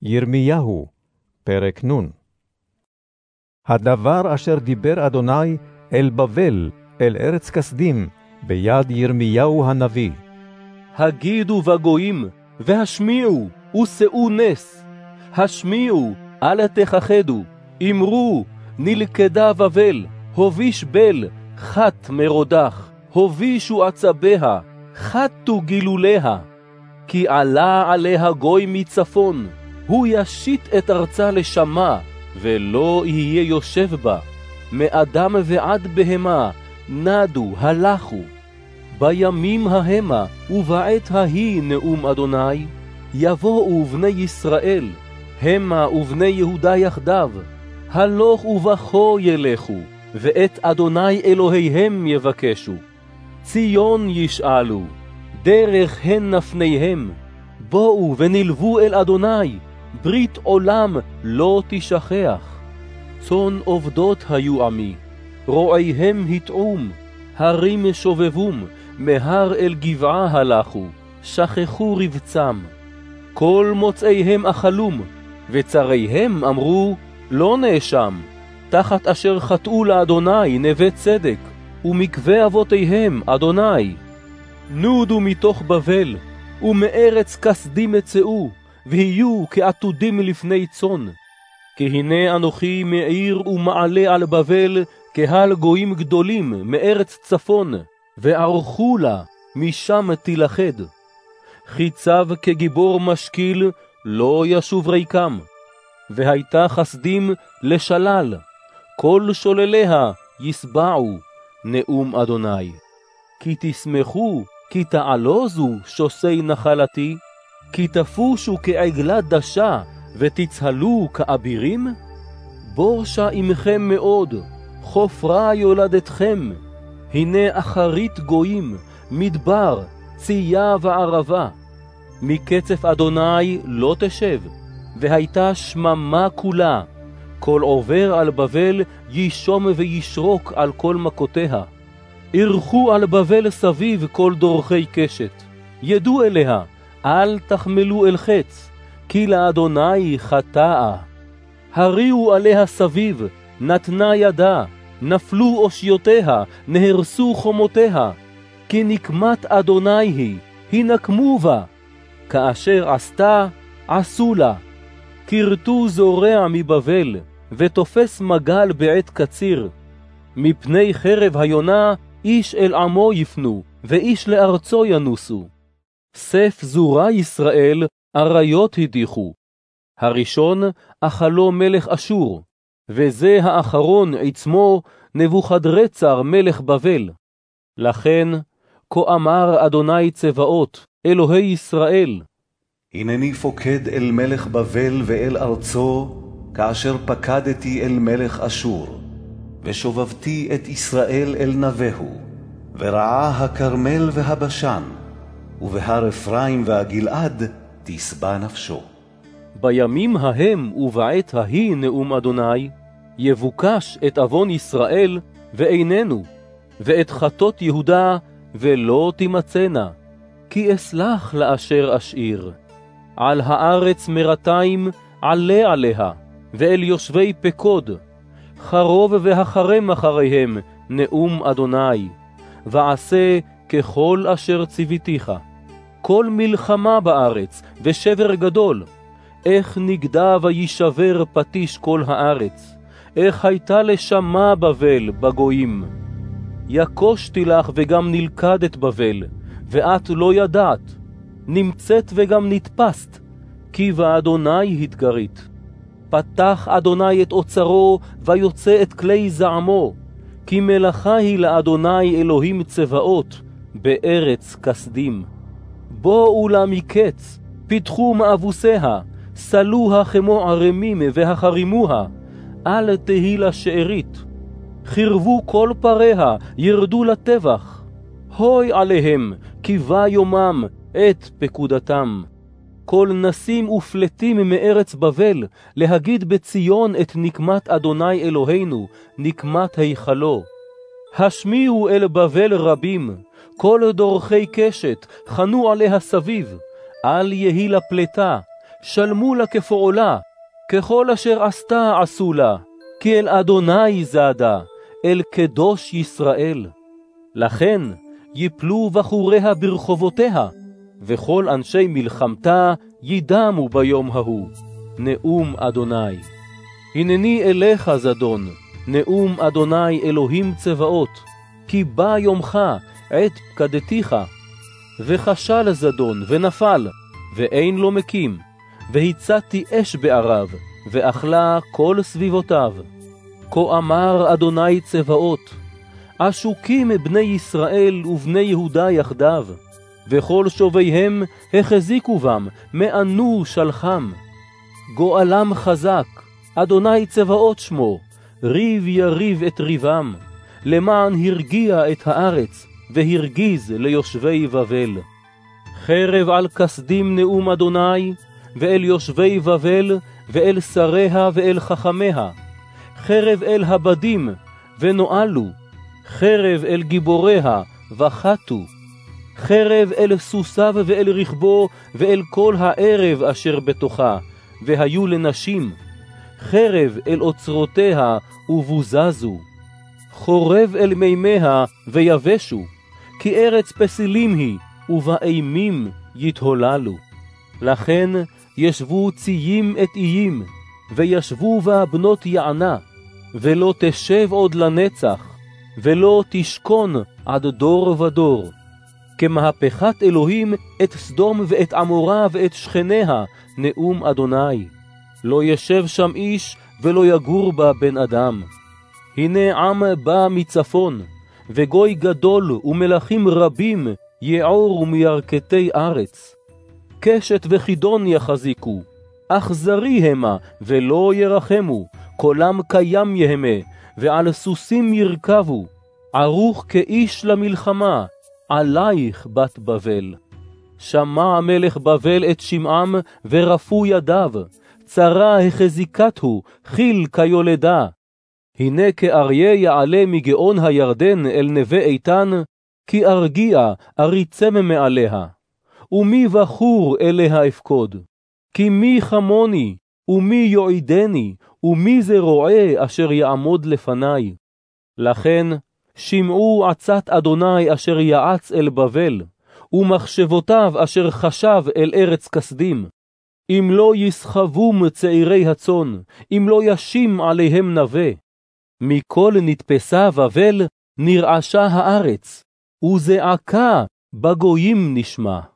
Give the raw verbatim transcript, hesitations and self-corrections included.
ירמיהו, פרק נ'. הדבר אשר דיבר אדוני אל בבל, אל ארץ כסדים, ביד ירמיהו הנביא. הגידו בגויים, והשמיעו, ושאו נס. השמיעו, אל תכחדו, אמרו, נלכדה בבל, הוביש בל, חת מרודח, הובישו עצביה, חתו גילוליה. כי עלה עליה גוי מצפון, הוא ישית את ארצה לשמה, ולא יהיה יושב בה. מאדם ועד בהמה, נדו, הלכו. בימים ההמה, ובעת ההיא נאום אדוני, יבואו בני ישראל, המה ובני יהודה יחדיו, הלוך ובכו ילכו, ואת אדוני אלוהיהם יבקשו. ציון ישאלו, דרך הן נפניהם, בואו ונלוו אל אדוני, ברית עולם לא תשכח. צאן עובדות היו עמי, רועיהם התעום, הרים שובבום, מהר אל גבעה הלכו, שכחו רבצם. כל מוצאיהם אכלום, וצריהם אמרו, לא נאשם, תחת אשר חטאו לאדוני נווה צדק, ומקווה אבותיהם אדוני. נודו מתוך בבל, ומארץ כסדים יצאו, ויהיו כעתודים לפני צאן. כי הנה אנוכי מאיר ומעלה על בבל, קהל גויים גדולים מארץ צפון, וערכו לה, משם תילכד. חיצב כגיבור משקיל, לא ישוב ריקם. והייתה חסדים לשלל, כל שולליה יסבעו, נאום אדוני. כי תשמחו, כי תעלוזו שוסי נחלתי, כי תפושו כעגלה דשה, ותצהלו כאבירים? בורשה עמכם מאוד, חופרה יולדתכם, הנה אחרית גויים, מדבר, צייה וערבה. מקצף אדוני לא תשב, והייתה שממה כולה, כל עובר על בבל ישום וישרוק על כל מכותיה. ערכו על בבל סביב כל דורכי קשת, ידעו אליה, אל תחמלו אל חץ, כי לאדוני חטאה. הריעו עליה סביב, נתנה ידה, נפלו אושיותיה, נהרסו חומותיה, כי נקמת אדוני היא, היא נקמו בה, כאשר עשתה, עשו לה. כרתו זורע מבבל, ותופס מגל בעת קציר. מפני חרב היונה, איש אל עמו יפנו, ואיש לארצו ינוסו. סף זורה ישראל, אריות הדיחו. הראשון אכלו מלך אשור, וזה האחרון עצמו נבוכדרצר מלך בבל. לכן, כה אמר אדוני צבאות, אלוהי ישראל, הנני פוקד אל מלך בבל ואל ארצו, כאשר פקדתי אל מלך אשור, ושובבתי את ישראל אל נבהו, ורעה הכרמל והבשן, ובהר אפרים והגלעד תשבע נפשו. בימים ההם ובעת ההיא נאום אדוני, יבוקש את אבון ישראל ואיננו, ואת חטות יהודה ולא תימצאנה, כי אסלח לאשר אשאיר. על הארץ מרתיים עלה עליה, ואל יושבי פקוד, חרוב והחרם אחריהם, נאום אדוני, ועשה ככל אשר ציוויתיך. כל מלחמה בארץ, ושבר גדול, איך נגדע וישבר פטיש כל הארץ, איך הייתה לשמה בבל בגויים. יקושתי לך וגם נלכדת בבל, ואת לא ידעת, נמצאת וגם נתפסת, כי באדוני התגרית. פתח אדוני את אוצרו, ויוצא את כלי זעמו, כי מלאכה היא לאדוני אלוהים צבאות, בארץ כסדים. בואו לה מקץ, פיתחו מאבוסיה, סלוה כמו ערמים והחרימוה, אל תהי לה שארית. חרבו כל פריה, ירדו לטבח. הוי עליהם, כי בא יומם, את פקודתם. כל נסים ופלטים מארץ בבל, להגיד בציון את נקמת אדוני אלוהינו, נקמת היכלו. השמיעו אל בבל רבים, כל דורכי קשת, חנו עליה סביב, אל יהי לה פלטה, שלמו לה כפועלה, ככל אשר עשתה עשו לה, כי אל אדוני זדה, אל קדוש ישראל. לכן יפלו בחוריה ברחובותיה, וכל אנשי מלחמתה ידמו ביום ההוא. נאום אדוני. הנני אליך זדון, נאום אדוני אלוהים צבאות, כי בא יומך עת פקדתיך. וחשל זדון ונפל, ואין לו מקים, והצאתי אש בערב, ואכלה כל סביבותיו. כה אמר אדוני צבאות, עשוקים בני ישראל ובני יהודה יחדיו, וכל שוביהם החזיקו בם, מענו שלחם. גואלם חזק, אדוני צבאות שמו, ריב יריב את ריבם, למען הרגיע את הארץ, והרגיז ליושבי בבל. חרב על כסדים נאום אדוני, ואל יושבי בבל, ואל שריה ואל חכמיה. חרב אל הבדים, ונועלו. חרב אל גיבוריה, וחתו. חרב אל סוסיו ואל רכבו, ואל כל הערב אשר בתוכה, והיו לנשים. חרב אל אוצרותיה, ובוזזו. חורב אל מימיה, ויבשו. כי ארץ פסילים היא, ובאימים יתהוללו. לכן ישבו ציים את איים, וישבו בה בנות יענה, ולא תשב עוד לנצח, ולא תשכון עד דור ודור. כמהפכת אלוהים את סדום ואת עמורה ואת שכניה, נאום אדוני. לא ישב שם איש, ולא יגור בה בן אדם. הנה עם בא מצפון, וגוי גדול ומלכים רבים יעור מירכתי ארץ. קשת וחידון יחזיקו, אכזרי המה ולא ירחמו, קולם קיים יהמה, ועל סוסים ירכבו, ערוך כאיש למלחמה, עלייך בת בבל. שמע מלך בבל את שמעם ורפו ידיו, צרה החזיקתו, חיל כיולדה. הנה כאריה יעלה מגאון הירדן אל נווה איתן, כי ארגיע אריצם מעליה. ומי בחור אליה אפקוד? כי מי חמוני, ומי יועידני, ומי זה רועה אשר יעמוד לפני? לכן שמעו עצת אדוני אשר יעץ אל בבל, ומחשבותיו אשר חשב אל ארץ כסדים. אם לא יסחבום צעירי הצאן, אם לא ישים עליהם נווה. מכל נתפסה בבל נרעשה הארץ, וזעקה בגויים נשמע.